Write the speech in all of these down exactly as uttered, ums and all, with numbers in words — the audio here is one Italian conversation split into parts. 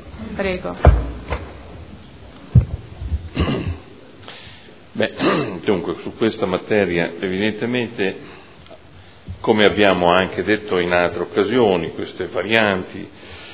Prego. Beh, dunque, su questa materia, evidentemente, come abbiamo anche detto in altre occasioni, queste varianti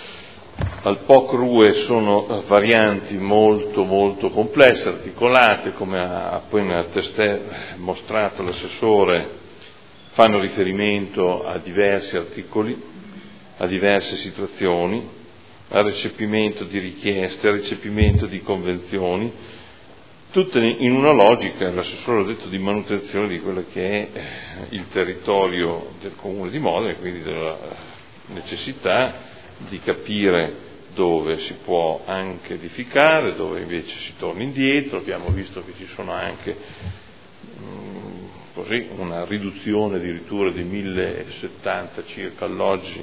al P O C R U E sono varianti molto molto complesse, articolate, come ha appena testé mostrato l'assessore, fanno riferimento a diversi articoli, a diverse situazioni, al recepimento di richieste, al recepimento di convenzioni, tutte in una logica, l'assessore ha detto, di manutenzione di quello che è il territorio del Comune di Modena, e quindi della necessità di capire dove si può anche edificare, dove invece si torna indietro. Abbiamo visto che ci sono anche mh, così una riduzione addirittura di millesettanta circa alloggi,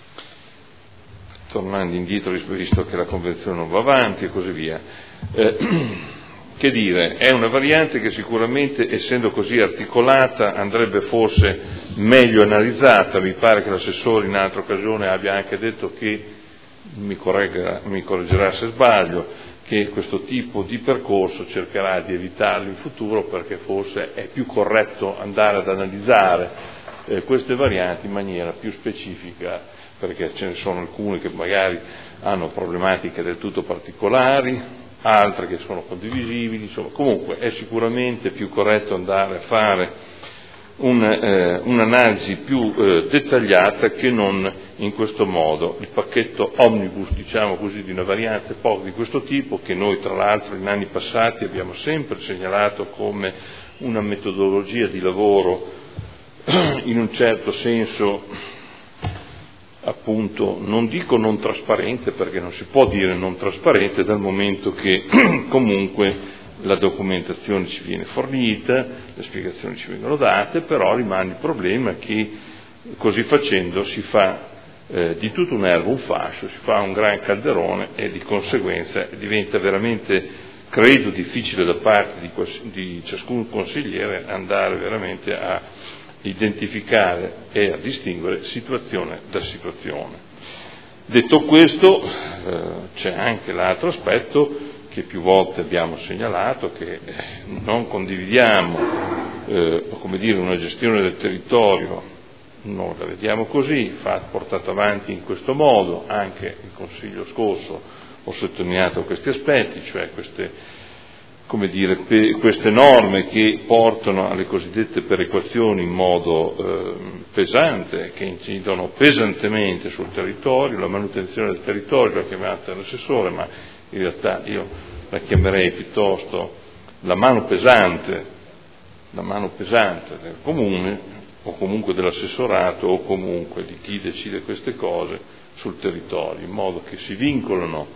tornando indietro visto che la convenzione non va avanti e così via. Eh, Che dire, è una variante che sicuramente, essendo così articolata, andrebbe forse meglio analizzata. Mi pare che l'assessore in altra occasione abbia anche detto che, mi, corregga, mi correggerà se sbaglio, che questo tipo di percorso cercherà di evitarlo in futuro, perché forse è più corretto andare ad analizzare eh, queste varianti in maniera più specifica, perché ce ne sono alcune che magari hanno problematiche del tutto particolari, altre che sono condivisibili. Insomma, comunque è sicuramente più corretto andare a fare un, eh, un'analisi più eh, dettagliata che non in questo modo. Il pacchetto omnibus, diciamo così, di una variante P O C di questo tipo, che noi tra l'altro in anni passati abbiamo sempre segnalato come una metodologia di lavoro in un certo senso, appunto, non dico non trasparente, perché non si può dire non trasparente, dal momento che comunque la documentazione ci viene fornita, le spiegazioni ci vengono date, però rimane il problema che così facendo si fa eh, di tutta un'erba un fascio, si fa un gran calderone, e di conseguenza diventa veramente, credo, difficile da parte di, di ciascun consigliere andare veramente a identificare e a distinguere situazione da situazione. Detto questo, eh, c'è anche l'altro aspetto che più volte abbiamo segnalato, che non condividiamo, eh, come dire, una gestione del territorio, non la vediamo così, fa, portato avanti in questo modo. Anche il Consiglio scorso ho sottolineato questi aspetti, cioè queste come dire, pe- queste norme che portano alle cosiddette perequazioni in modo eh, pesante, che incidono pesantemente sul territorio. La manutenzione del territorio l'ha chiamata l'assessore, ma in realtà io la chiamerei piuttosto la mano pesante, la mano pesante del comune, o comunque dell'assessorato, o comunque di chi decide queste cose sul territorio, in modo che si vincolano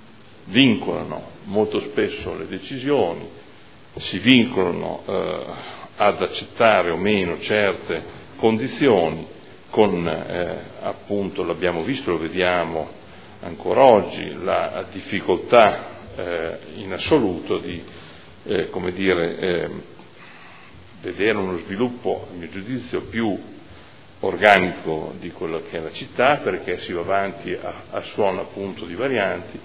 vincolano molto spesso le decisioni, si vincolano eh, ad accettare o meno certe condizioni, con eh, appunto, l'abbiamo visto, lo vediamo ancora oggi, la difficoltà eh, in assoluto di eh, come dire, eh, vedere uno sviluppo, a mio giudizio, più organico di quello che è la città, perché si va avanti a, a suono appunto di varianti,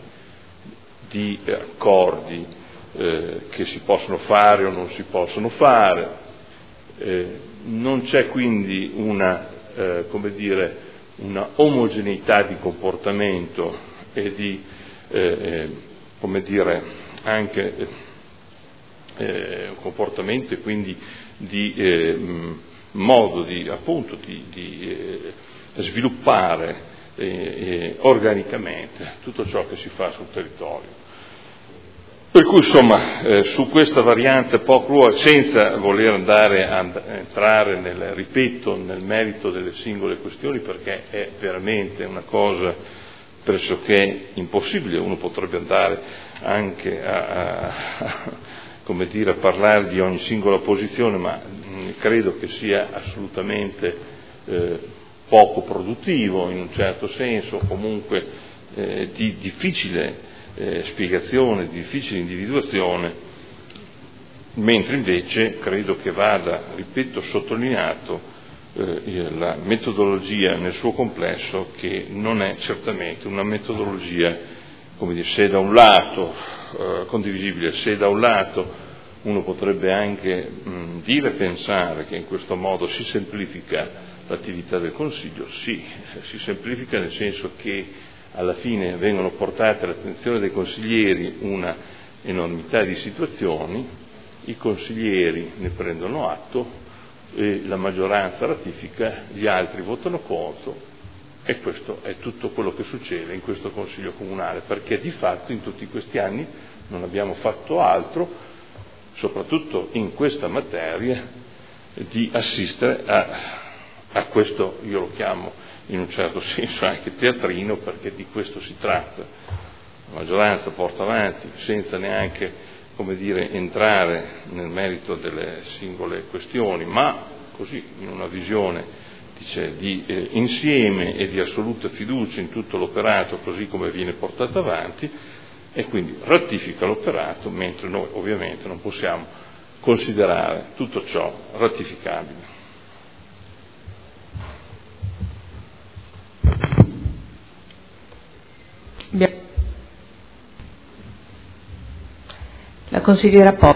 di accordi eh, che si possono fare o non si possono fare, eh, non c'è quindi una, eh, come dire, una omogeneità di comportamento e di, eh, come dire, anche eh, comportamento e quindi di eh, modo di, appunto, di, di eh, sviluppare eh, eh, organicamente tutto ciò che si fa sul territorio. Per cui, insomma, eh, su questa variante P O C R U E, senza voler andare a entrare nel, ripeto, nel merito delle singole questioni, perché è veramente una cosa pressoché impossibile, uno potrebbe andare anche a, a, a, come dire, a parlare di ogni singola posizione, ma mh, credo che sia assolutamente eh, poco produttivo in un certo senso, comunque eh, di difficile Eh, spiegazione, di difficile individuazione, mentre invece credo che vada, ripeto, sottolineato eh, la metodologia nel suo complesso, che non è certamente una metodologia come dire, se da un lato eh, condivisibile, se da un lato uno potrebbe anche mh, dire, pensare che in questo modo si semplifica l'attività del Consiglio, sì, si semplifica nel senso che alla fine vengono portate all'attenzione dei consiglieri una enormità di situazioni, i consiglieri ne prendono atto, e la maggioranza ratifica, gli altri votano contro, e questo è tutto quello che succede in questo Consiglio Comunale, perché di fatto in tutti questi anni non abbiamo fatto altro, soprattutto in questa materia, di assistere a, a questo, io lo chiamo in un certo senso anche teatrino, perché di questo si tratta. La maggioranza porta avanti senza neanche, come dire, entrare nel merito delle singole questioni, ma così in una visione dice, di eh, insieme e di assoluta fiducia in tutto l'operato così come viene portato avanti, e quindi ratifica l'operato, mentre noi ovviamente non possiamo considerare tutto ciò ratificabile. La consigliera Poli.